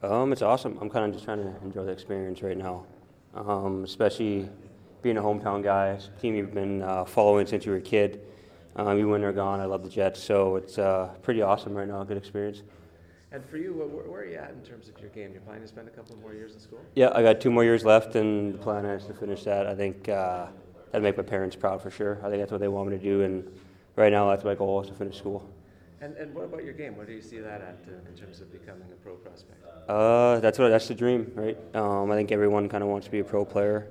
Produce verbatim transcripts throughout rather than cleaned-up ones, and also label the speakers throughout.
Speaker 1: Um, it's awesome. I'm kind of just trying to enjoy the experience right now, um, especially being a hometown guy. It's a team you've been uh, following since you were a kid. Um, even when they're gone, I love the Jets, so it's uh, pretty awesome right now. Good experience.
Speaker 2: And for you, where, where are you at in terms of your game? You're planning to spend a couple more years in school?
Speaker 1: Yeah, I got two more years left, and the plan is to finish that. I think uh, that'd make my parents proud for sure. I think that's what they want me to do, and right now that's my goal is to finish school.
Speaker 2: And and what about your game? Where do you see that at uh, in terms of becoming a pro prospect?
Speaker 1: Uh, that's what that's the dream, right? Um, I think everyone kind of wants to be a pro player.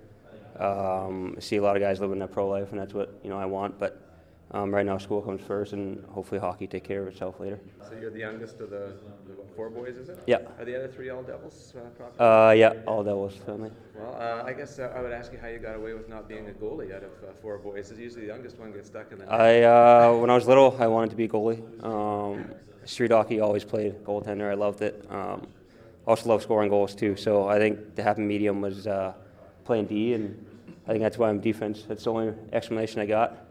Speaker 1: Um, I see a lot of guys living that pro life, and that's what you know I want. But um, right now, school comes first, and hopefully hockey take care of itself later.
Speaker 2: So you're the youngest of the, the what, four boys, is it?
Speaker 1: Yeah.
Speaker 2: Are the other three all Devils? Uh, property?
Speaker 1: Uh, yeah, all Devils family.
Speaker 2: Well, uh, I guess uh, I would ask you how you got away with not being a goalie out of uh, four boys. It's usually the youngest one gets stuck in the net.
Speaker 1: I uh, when I was little, I wanted to be a goalie. Um, street hockey, always played goaltender. I loved it. Um, also love scoring goals too. So I think the happy medium was uh, playing D, and I think that's why I'm defense. That's the only explanation I got.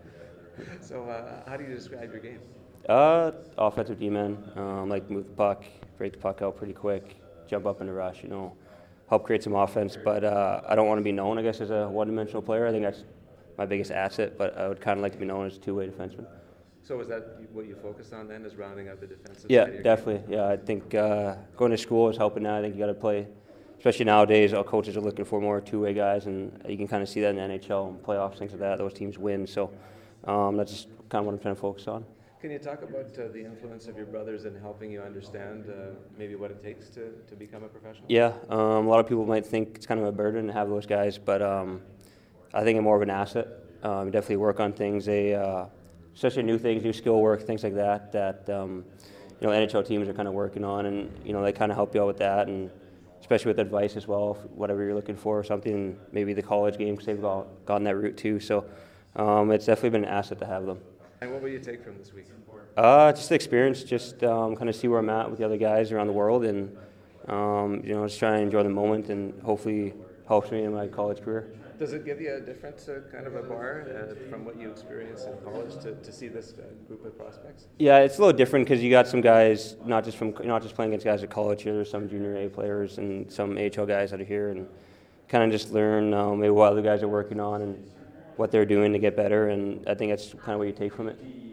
Speaker 2: So uh, how do you describe your game?
Speaker 1: Uh, offensive D-man. Um, like to move the puck, break the puck out pretty quick, jump up in the rush. You know, help create some offense. But uh, I don't want to be known, I guess, as a one-dimensional player. I think that's my biggest asset. But I would kind of like to be known as a two-way defenseman.
Speaker 2: So is that what you focus on then, is rounding out the defensive
Speaker 1: Yeah,
Speaker 2: side of your
Speaker 1: definitely. Yeah, I think uh, going to school is helping now. I think you got to play, especially nowadays. All coaches are looking for more two-way guys, and you can kind of see that in the N H L and playoffs, things like that. Those teams win. So um, that's kind of what I'm trying to focus on.
Speaker 2: Can you talk about uh, the influence of your brothers in helping you understand uh, maybe what it takes to, to become a professional?
Speaker 1: Yeah, um, a lot of people might think it's kind of a burden to have those guys, but um, I think I'm more of an asset. Um, you definitely work on things, they, uh, especially new things, new skill work, things like that, that um, you know N H L teams are kind of working on, and you know they kind of help you out with that, and especially with advice as well, if whatever you're looking for, something, maybe the college game, because they've got, gone that route too. So um, it's definitely been an asset to have them.
Speaker 2: And what will you take from this week?
Speaker 1: Uh, just the experience, just um, kind of see where I'm at with the other guys around the world, and um, you know, just try and enjoy the moment, and hopefully helps me in my college career.
Speaker 2: Does it give you a different uh, kind of a bar uh, from what you experienced in college to, to see this uh, group of prospects?
Speaker 1: Yeah, it's a little different because you got some guys not just from not just playing against guys at college here. There's some junior A players and some A H L guys out of here, and kind of just learn um, maybe what other guys are working on and what they're doing to get better. And I think that's kind of what you take from it.